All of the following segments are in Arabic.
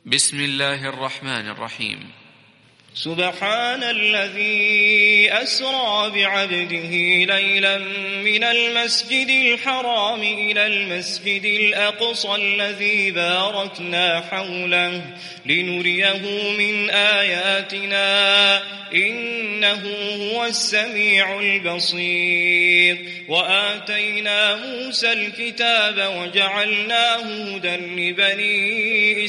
بسم الله الرحمن الرحيم. سبحان الذي أسرى بعبده ليلا من المسجد الحرام إلى المسجد الأقصى الذي باركنا حوله لنريه من آياتنا إنه هو السميع البصير. وآتينا موسى الكتاب وجعلناه هدى لبني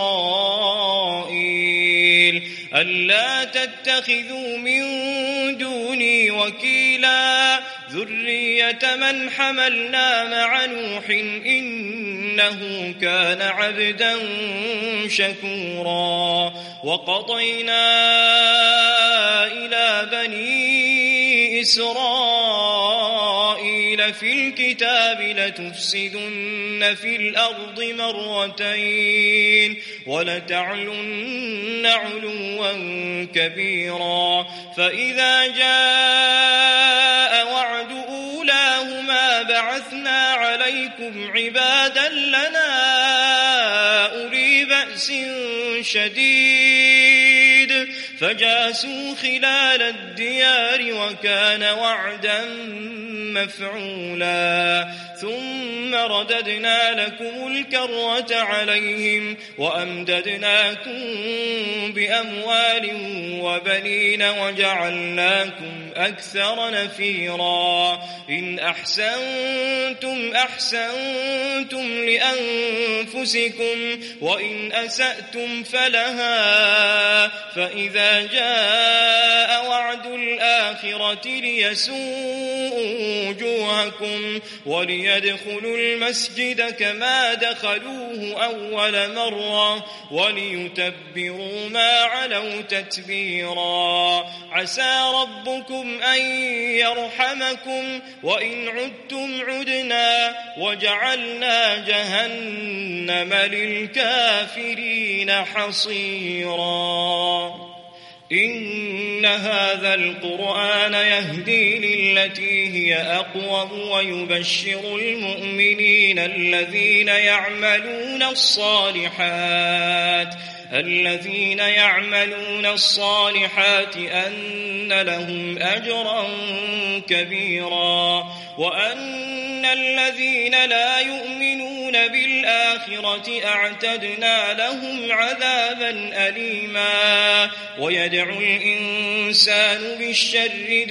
إسرائيل ألا تتخذوا من دوني وكيلا ذرية من حملنا مع نوح إنه كان عبدا شكورا. وقضينا إلى بني إسرائيل في الكتاب لتفسدن في الأرض مرتين ولتعلن علوا كبيرا. فإذا جاء وعد أولاهما بعثنا عليكم عبادا لنا أولي بأس شديد فجاسوا خلال الديار وكان وعدا مفعولا. ثم رددنا لكم الكرة عليهم وأمددناكم بأموال وبنين وجعلناكم أكثر نفيرا. إن أحسنتم أحسنتم لأنفسكم وإن أسأتم فلها. فإذا جاء وعد الآخرة ليسوءوا وجوهكم وليدخلوا المسجد كما دخلوه أول مرة وليتبروا ما علوا تتبيرا. عسى ربكم أن يرحمكم وإن عدتم عدنا وجعلنا جهنم للكافرين حصيرا. إن هذا القرآن يهدي للتي هي أقوم ويبشر المؤمنين الذين يعملون الصالحات أن لهم أجرا كبيرا وأن الذين لا يؤمنون بالآخرة أعتدنا لهم عذابا أليما. ويدعو الإنسان بالشر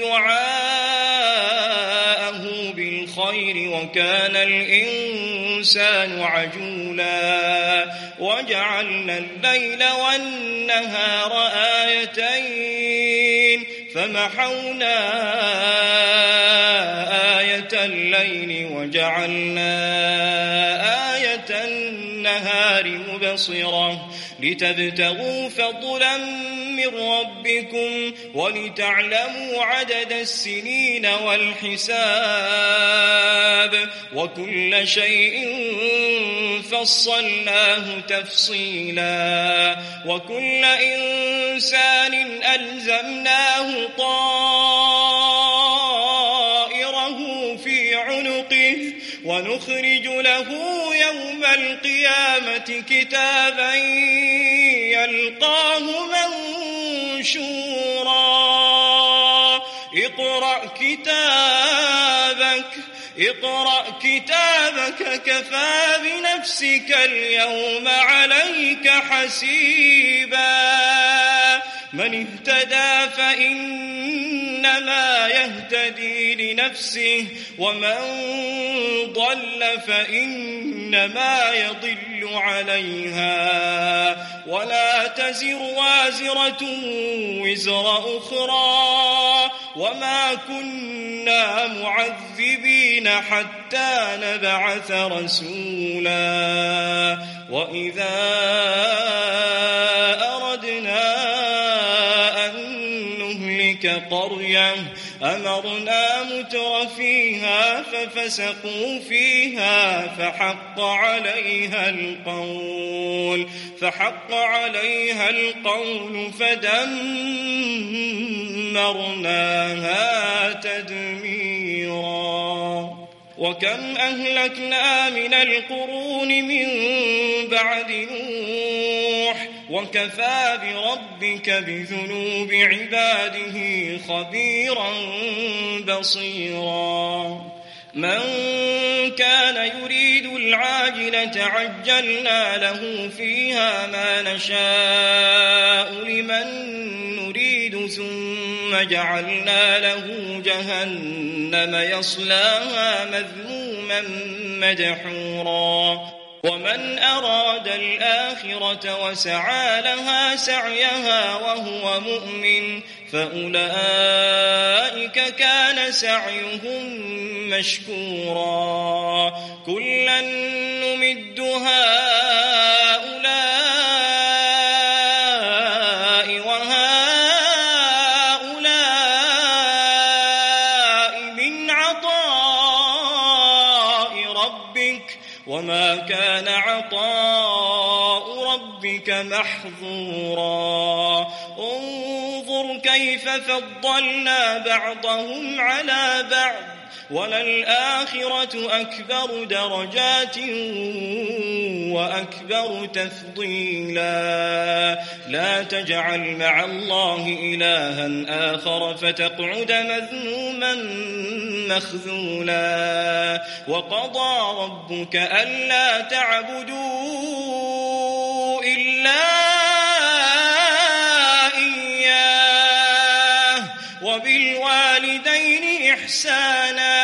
دعاءه بالخير وكان الإنسان عجولا. وجعلنا الليل والنهار آيتين فمحونا آية الليل وجعلنا آية النهار مبصرة لتبتغوا فضلا من ربكم ولتعلموا عدد السنين والحساب وكل شيء فصلناه تفصيلا. وكل إنسان ألزمناه طائره في عنقه ونخرج له يوم القيامة كتابا يلقاه منشورا. اقرأ كتابك كفى بنفسك اليوم عليك حسيبا. من اهتدى فإنما يهتدي لنفسه ومن ضل فإنما يضل عليها ولا تزر وازرة وزر أخرى وما كنا معذبين حتى نبعث رسولا. وإذا أردنا أن نهلك قرية أمرنا متر فيها ففسقوا فيها فحق عليها القول فدمرناها تدميرا. وكم أهلكنا من القرون من بعد نوح وكفى بربك بذنوب عباده خبيرا بصيرا من كان يريد العاجلة عجلنا له فيها ما نشاء لمن نريد ثم جعلنا له جهنم يصلاها مذموما مدحورا ومن أراد الآخرة وسعى لها سعيها وهو مؤمن فأولئك كان سعيهم مشكورا كلا نمد هؤلاء وهؤلاء من عطاء ربك وما كان عطاء ربك محظورا انظر كيف فضلنا بعضهم على بعض وللآخرة أكبر درجات وأكبر تفضيلا لا تجعل مع الله إلها آخر فتقعد مذموما مخذولا وقضى ربك ألا تعبدوا إلا إياه وبالوالدين إحسانا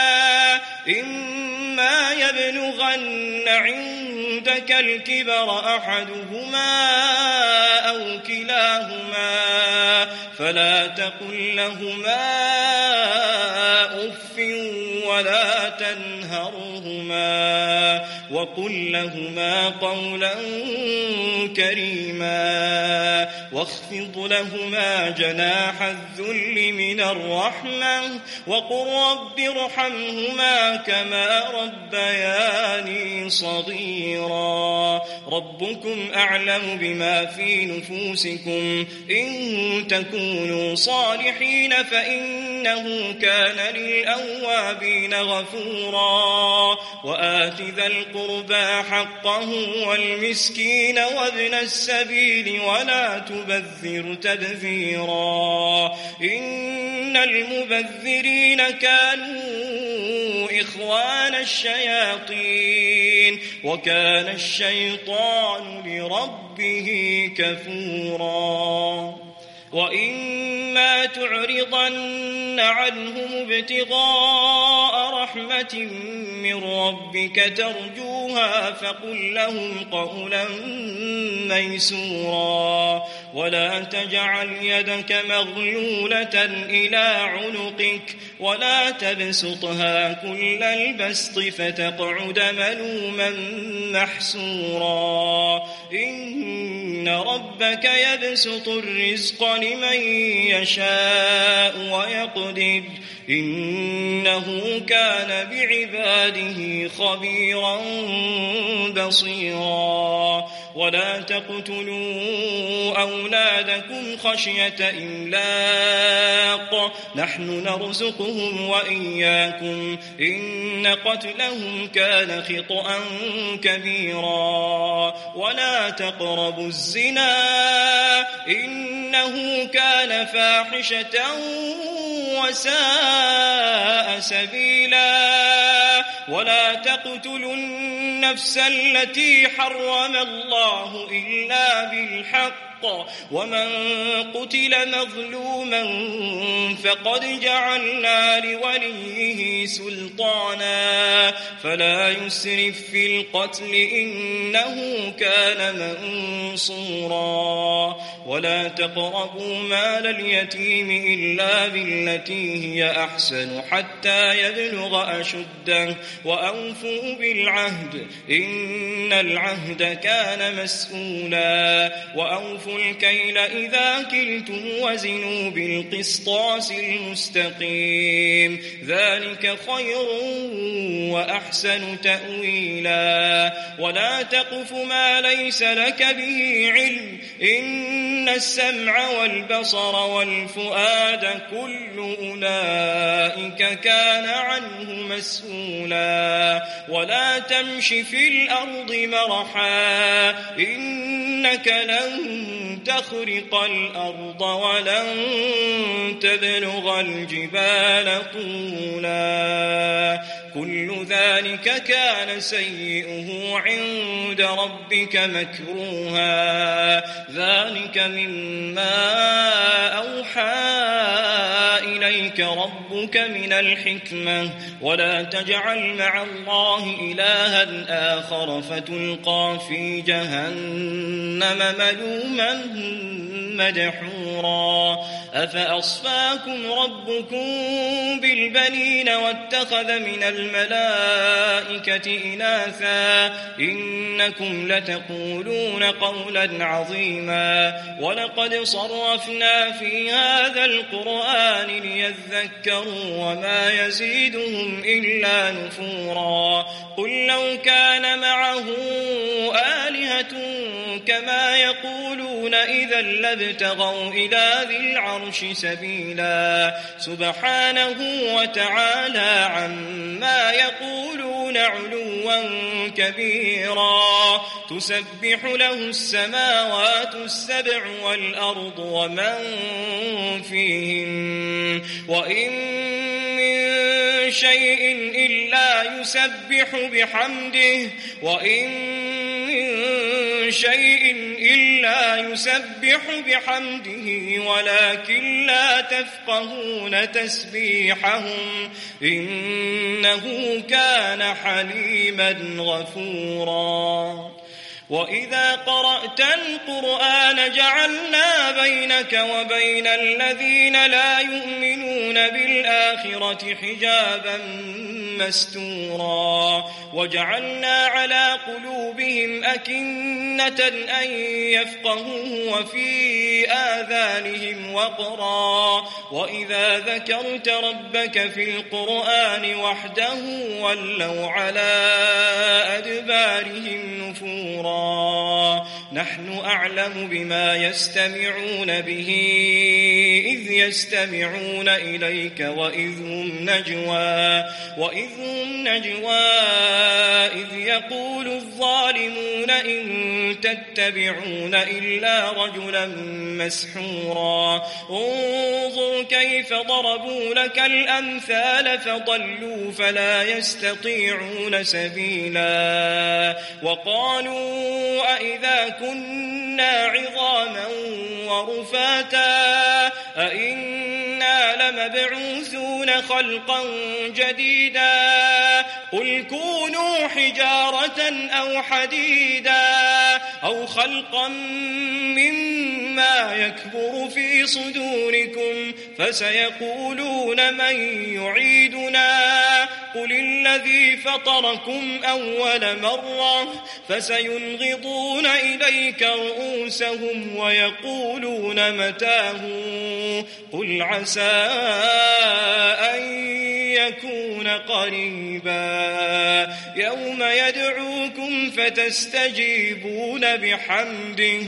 إما يبلغن عندك الكبر أحدهما أو كلاهما فلا تقل لهما أف ولا تنهرهما وقل لهما قولا كريما واخفض لهما جناح الذل من الرحمة وقل رب ارحمهما كما ربياني صغيرا ربكم أعلم بما في نفوسكم إن تكونوا صالحين فإنه كان للأوابين غفورا وآت ذا القربى حقه والمسكين وابن السبيل ولا تبذر تبذيرا إن المبذرين كانوا إخوان الشياطين وكان الشيطان لربه كفورا وإما تعرضن عنهم ابتغاء رحمة من ربك ترجوها فقل لهم قولا ميسورا ولا تجعل يدك مغلولة إلى عنقك ولا تبسطها كل البسط فتقعد ملوما محسورا إن ربك يبسط الرزق لمن يشاء ويقدر إنه كان بعباده خبيرا بصيرا ولا تقتلوا أولادكم خشية إملاق نحن نرزقهم وإياكم إن قتلهم كان خطأ كبيرا ولا تقربوا الزنا إنه كان فاحشة وساء سبيلا ولا تقتلوا النفس التي حرم الله إلا بالحق ومن قتل مظلوما فقد جعلنا لوليه سلطانا فلا يسرف في القتل إنه كان منصورا ولا تقربوا مال اليتيم إلا بالتي هي أحسن حتى يبلغ أشده وأوفوا بالعهد إن العهد كان مسؤولا وأوفوا الكيل إذا كلتم وزنوا بالقسطاس المستقيم ذلك خير وأحسن تأويلا ولا تقف ما ليس لك به علم إن إن السمع والبصر والفؤاد كل أولئك كان عنه مسؤولا ولا تمش في الأرض مرحا إنك لن تخرق الأرض ولن تبلغ الجبال طولا كل ذلك كان سيئه عند ربك مكروها ذلك مما أوحى إليك ربك من الحكمة ولا تجعل مع الله إلها آخر فتلقى في جهنم ملوما مدحورا أفأصفاكم ربكم بالبنين واتخذ من الملائكة إناثا إنكم لتقولون قولا عظيما ولقد صرفنا في هذا القرآن ليذكروا وما يزيدهم إلا نفورا قل لو كان معه آلهة كما يقولون إذا لابتغوا إلى ذي العرش سبيلا سبحانه وتعالى عما يقولون علوا كبيرا تسبح له السماوات السبع والأرض ومن فيهن وإن من شيء إلا يسبح بحمده ولكن لا تفقهون تسبيحهم إنه كان حليما غفورا وإذا قرأت القرآن جعلنا بينك وبين الذين لا يؤمنون بالآخرة حجابا مستورا وجعلنا على قلوبهم أكنة أن يفقهوه وفي آذانهم وقرا وإذا ذكرت ربك في القرآن وحده ولوا على أدبارهم نفورا نحن أعلم بما يستمعون به إذ يستمعون إليك وإذ هم نجوى إذ يقول الظالمون إن تتبعون إلا رجلا مسحورا انظر كيف ضربوا لك الأمثال فضلوا فلا يستطيعون سبيلا وقالوا أئذا كنا عظاما ورفاتا أئنا لمبعوثون خلقا جديدا قل كونوا حجارة أو حديدا أو خلقا مما يكبر في صدوركم فسيقولون من يعيدنا قل الذي فطركم أول مرة فسينغضون إليك رؤوسهم ويقولون متاه قل عسى أن يكون قريبا يوم يدعوكم فتستجيبون بحمده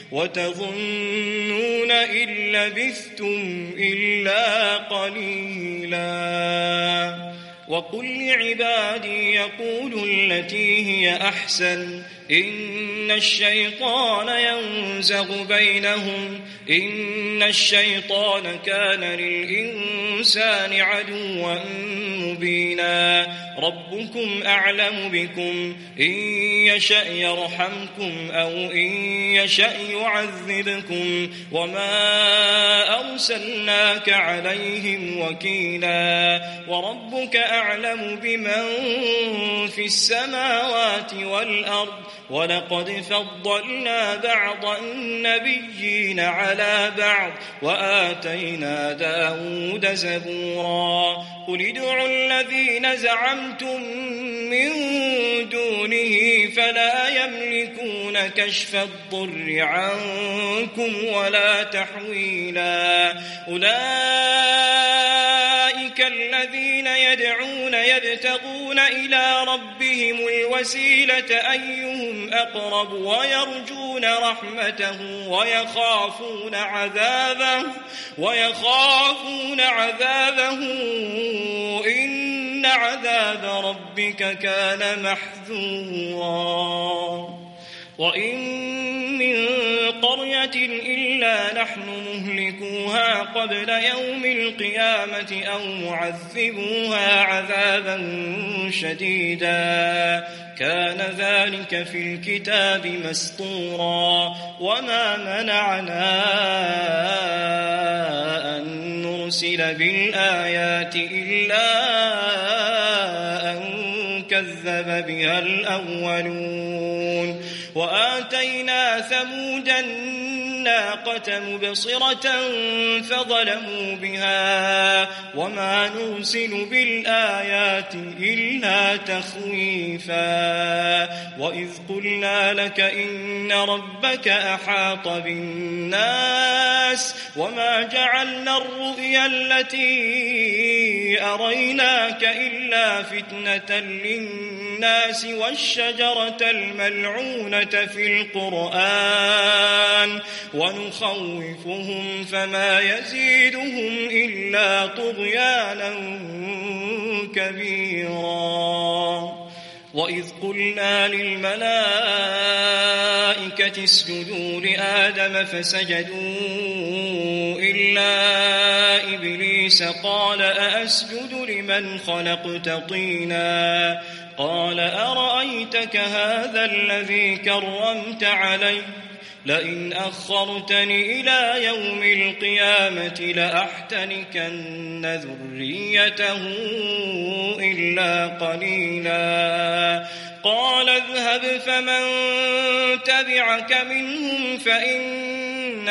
وتظنون إن لبثتم إلا قليلا وقل لعبادي يقولوا التي هي أحسن إن الشيطان ينزغ بينهم إن الشيطان كان للإنسان عدوا مبينا ربكم أعلم بكم إن يشأ يرحمكم أو إن يشأ يعذبكم وما أرسلناك عليهم وكيلا وربك أعلم بمن في السماوات والأرض ولقد فضلنا بعض النبيين على بعض وآتينا داود زبورا قل ادعوا الذين زعمتم من دونه فلا يملكون كشف الضر عنكم ولا تحويلا أولئك الذين يدعون يبتغون إلى ربهم الوسيلة أيهم أقرب ويرجون يرجون رحمته ويخافون عذابه إن عذاب ربك كان محذورا وإن من قرية إلا نحن مهلكوها قبل يوم القيامة أو معذبوها عذابا شديدا كان ذلك في الكتاب مسطورا وما منعنا أن نرسل بالآيات إلا أن كذب بها الأولون وآتينا ثمود الناقة مبصرة فظلموا بها وما نرسل بالآيات إلا تخويفا وإذ قلنا لك إن ربك أحاط بالناس وما جعلنا الرؤيا التي أريناك إلا فتنة للناس والشجرة الملعونة في القرآن ونخوفهم فما يزيدهم إلا طغيانا كبيرا وإذ قلنا للملائكة اسجدوا لآدم فسجدوا إلا إبليس قال أأسجد لمن خلقت طينا قال أرأيتك هذا الذي كرمت علي لئن أخرتني إلى يوم القيامة لأحتنكن ذريته إلا قليلا قال اذهب فمن تبعك منهم فإن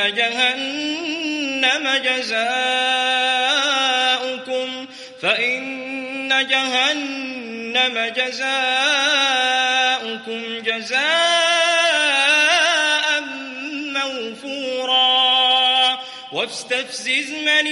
جهنم جزاؤكم جزاء موفورا واستفزز من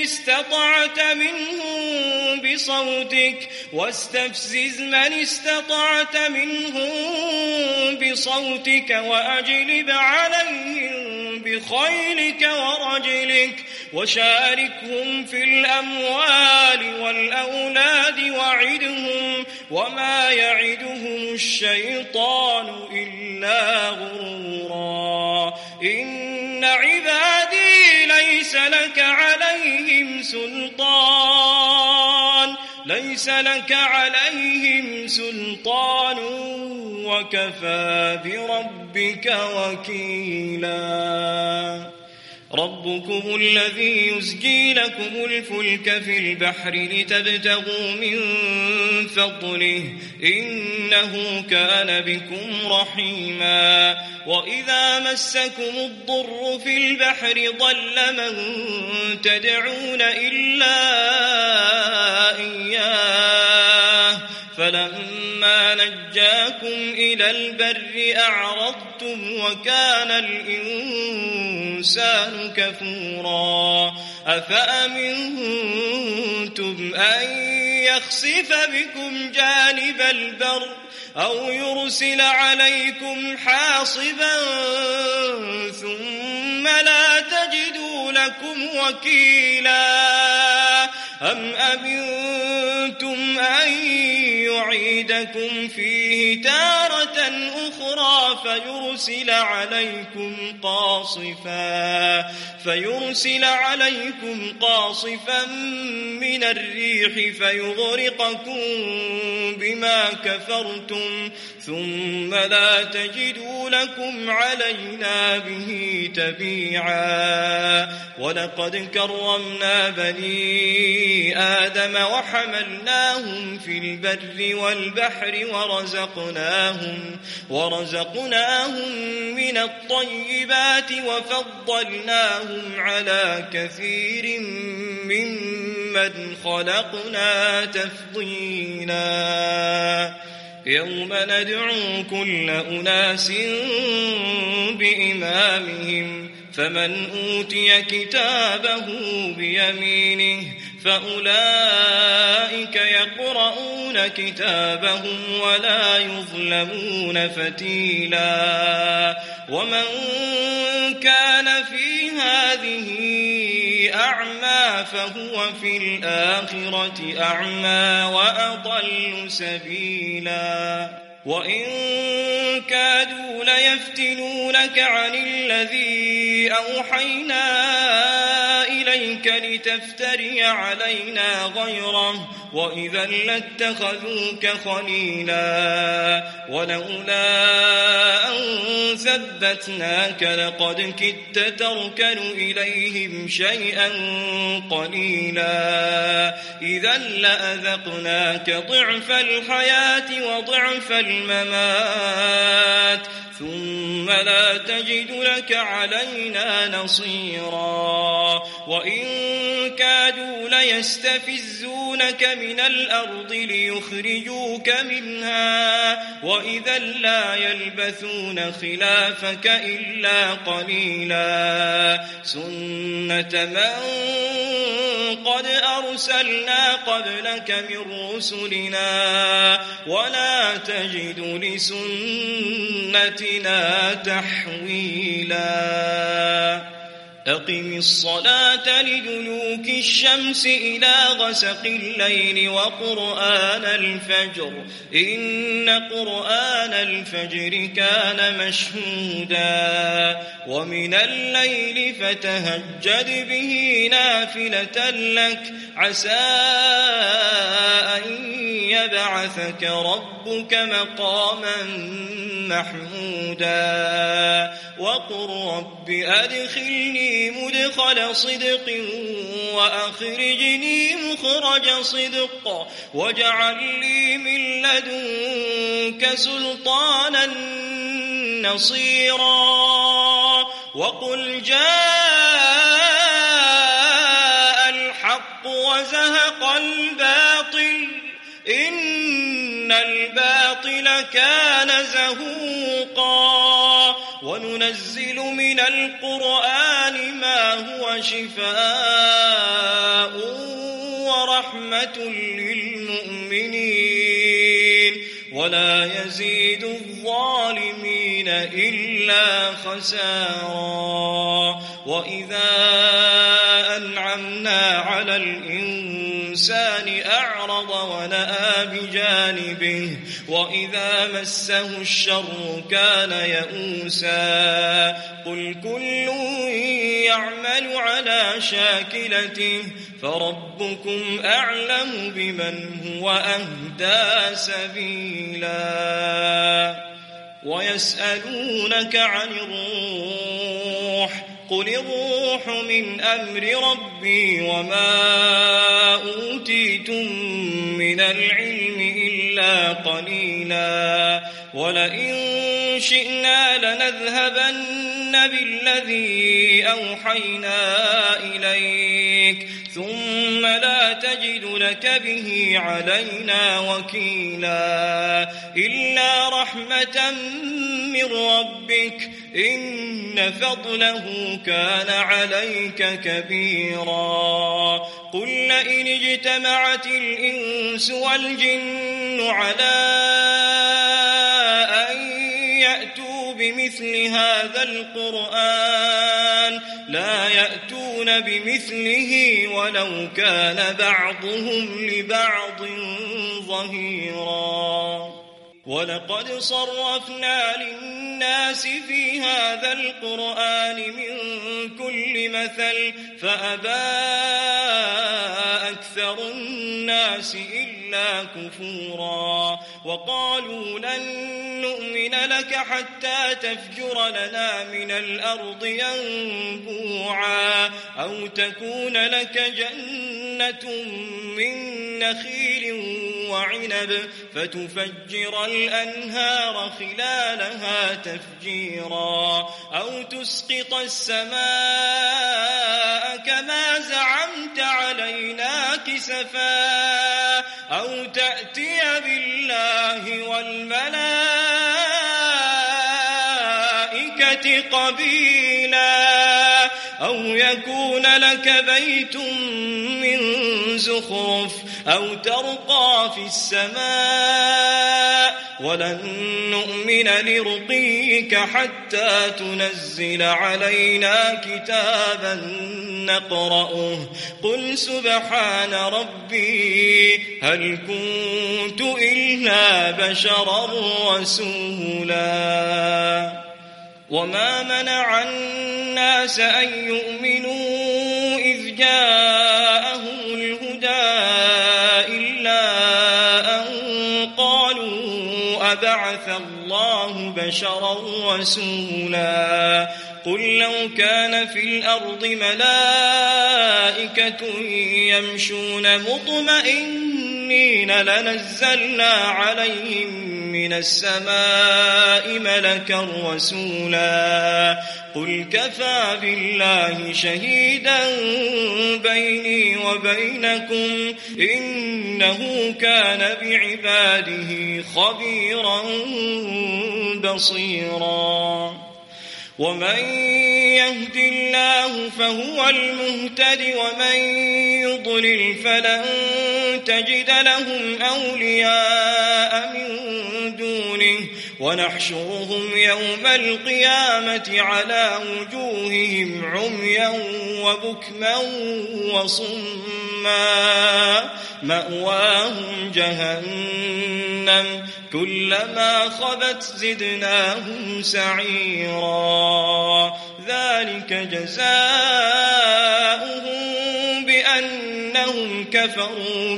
استطعت منهم بصوتك وأجلب عليهم بخيلك ورجلك وشاركهم في الأموال والأولاد وعدهم وما يعدهم الشيطان إلا غرورا إن عبادي ليس لك عليهم سلطان وكفى بربك وكيلا ربكم الذي يزجي لكم الفلك في البحر لتبتغوا من فضله إنه كان بكم رحيما وإذا مسكم الضر في البحر ضل من تدعون إلا إياه فلما نجاكم إلى البر أعرضتم وكان الإنسان كفورا أفأمنتم أن يخسف بكم جانب البر أو يرسل عليكم حاصبا ثم لا تجدوا لكم وكيلا أم أمنتم أن يعيدكم فيه تارة أخرى فيرسل عليكم قاصفا من الريح فيغرقكم بما كفرتم ثم لا تجدوا لكم علينا به تبيعا ولقد كرمنا بني آدم وحملناهم في البر والبحر ورزقناهم من الطيبات وفضلناهم على كثير ممن خلقنا تفضيلا يوم ندعو كل أناس بإمامهم فمن أوتي كتابه بيمينه فأولئك يقرؤون كتابهم ولا يظلمون فتيلا ومن كان في هذه أعمى فهو في الآخرة أعمى وأضل سبيلا وإن كادوا ليفتنونك عن الذي أوحينا إليك لتفتري علينا غيره وإذا لاتخذوك خليلا ولولا أن ثبتناك لقد كدت تركن إليهم شيئا قليلا إذا لأذقناك ضعف الحياة وضعف الممات ثم لا تجد لك علينا نصيرا وإن كادوا ليستفزونك من الأرض ليخرجوك منها وإذا لا يلبثون خلافك إلا قليلا سنة من قد أرسلنا قبلك من رسلنا ولا تجد لسنتنا تحويلا أقم الصلاة لدلوك الشمس إلى غسق الليل وقرآن الفجر إن قرآن الفجر كان مشهودا ومن الليل فتهجد به نافلة لك عسى أن يبعثك ربك مقاما محمودا وقل رب أدخلني مدخل صدق وأخرجني مخرج صدق واجعل لي من لدنك سلطانا نصيرا وقل جاء الحق وزهق الباطل إن الباطل كان زهوقا وننزل من القرآن ما هو شفاء ورحمة للمؤمنين ولا يزيد الظالمين إلا خسارا وإذا أنعمنا على الإنسان أعرض ونأى بجانبه وإذا مسه الشر كان يئوسا قل كل يعمل على شاكلته فربكم أعلم بمن هو أهدى سبيلا ويسألونك عن الروح قل الروح من أمر ربي وما أوتيتم من العلم إلا قليلا ولئن شئنا لنذهبن بالذي أوحينا إليك ثم لا تجد لك به علينا وكيلا إلا رحمة من ربك إن فضله كان عليك كبيرا قل لئن اجتمعت الإنس والجن على أن يأتوا بمثل هذا القرآن لا يأتون بمثله ولو كان بعضهم لبعض ظهيرا ولقد صرفنا للناس في هذا القرآن من كل مثل فأبى أكثر الناس إلا كفورا وقالوا لن نؤمن لك حتى تفجر لنا من الأرض ينبوعا أو تكون لك جنة من نخيل وعنب فتفجر الأنهار خلالها تفجيرا أو تسقط السماء كما زعمت علينا كسفا أو تأتي بالله والملائكة قبيلا أو يكون لك بيت من زخرف أو ترقى في السماء ولن نؤمن لرقيك حتى تنزل علينا كتابا نقرأه قل سبحان ربي هل كنت إلا بشرا رسولا وما منع الناس أن يؤمنوا إذ جاءهم الهدى إلا أن قالوا أبعث الله بشرا رسولا قل لو كان في الأرض ملائكة يمشون مطمئنين لنزلنا عليهم من السماء ملكا رسولا قل كفى بالله شهيدا بيني وبينكم إنه كان بعباده خبيرا بصيرا ومن يهد الله فهو المهتد ومن يضلل فلن تجد لهم أولياء من دونه ونحشرهم يوم القيامة على وجوههم عميا وبكما وصما مأواهم جهنم كلما خبت زدناهم سعيرا ذلك جزاؤهم بأنهم كفروا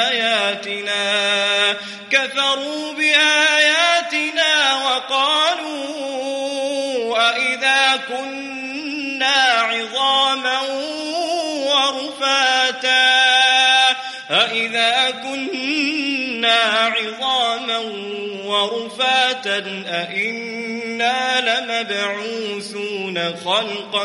بآياتنا وقالوا أئذا كنا عظاما ورفاتا أئنا لمبعوثون خلقا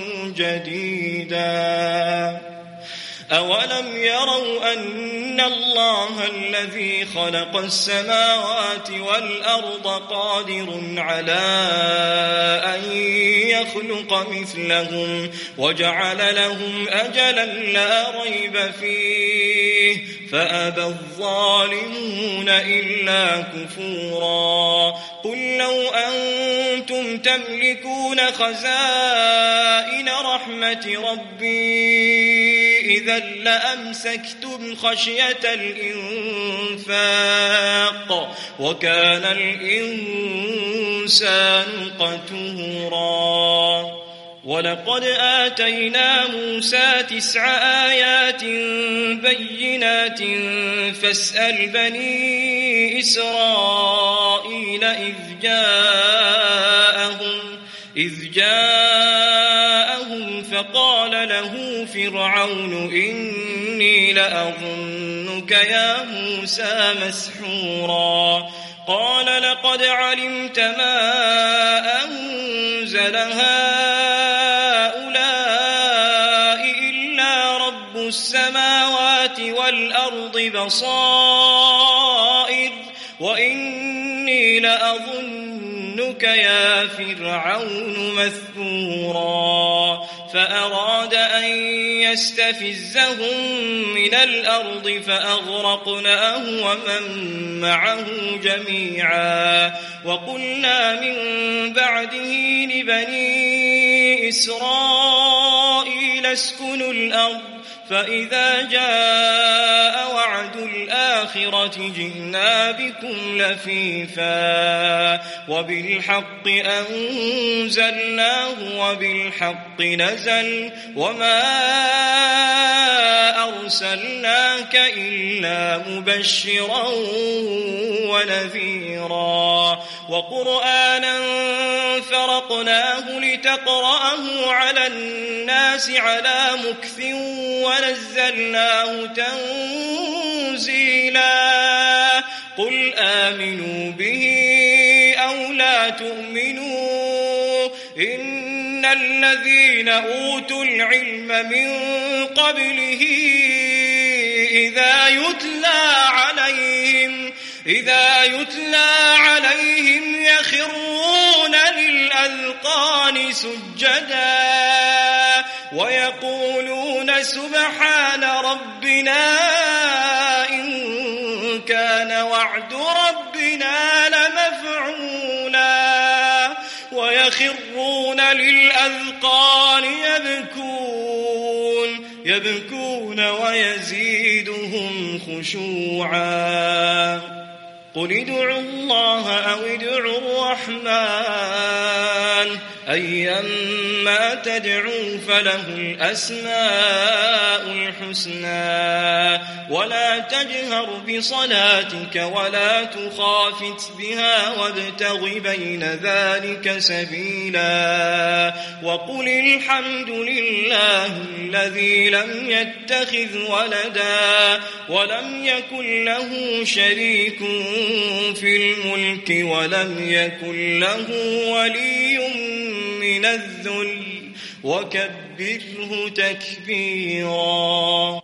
جديدا أولم يروا أن الله الذي خلق السماوات والأرض قادر على أن يخلق مثلهم وجعل لهم أجلا لا ريب فيه فأبى الظالمون إلا كفورا قل لو أنتم تملكون خزائن رحمة ربي إذا لأمسكتم خشية الإنفاق وكان الإنسان قتورا ولقد آتينا موسى 9 آيات بينات فاسأل بني إسرائيل إذ جاءهم فقال له فرعون إني لأظنك يا موسى مسحورا قال لقد علمت ما أنزل هؤلاء إلا رب السماوات والأرض بصائر وإني لأظنك يا فرعون مثبورا فأراد أن يستفزهم من الأرض فأغرقناه ومن معه جميعا وقلنا من بعده لبني إسرائيل اسكنوا الأرض فإذا جاء وعد الآخرة جئنا بكم لفيفا وبالحق أنزلناه وبالحق نزل وما أرسلناك إلا مبشرا ونذيرا وقرآنا فرقناه لتقرأه على الناس على مكث ونزلناه تنزيلا قل آمنوا به أو لا تؤمنوا إن الذين أوتوا العلم من قبله إذا يتلى عليهم يخرون للأذقان سجدا ويقولون سبحان ربنا إن كان وعد ربنا لمفعولا ويخرون للأذقان يبكون ويزيدهم خشوعا قل ادعوا الله أو ادعوا الرحمن أيما تدعوا فله الأسماء الحسنى ولا تجهر بصلاتك ولا تخافت بها وابتغ بين ذلك سبيلا وقل الحمد لله الذي لم يتخذ ولدا ولم يكن له شريك في الملك ولم يكن له ولي من الذل وكبره تكبيرا.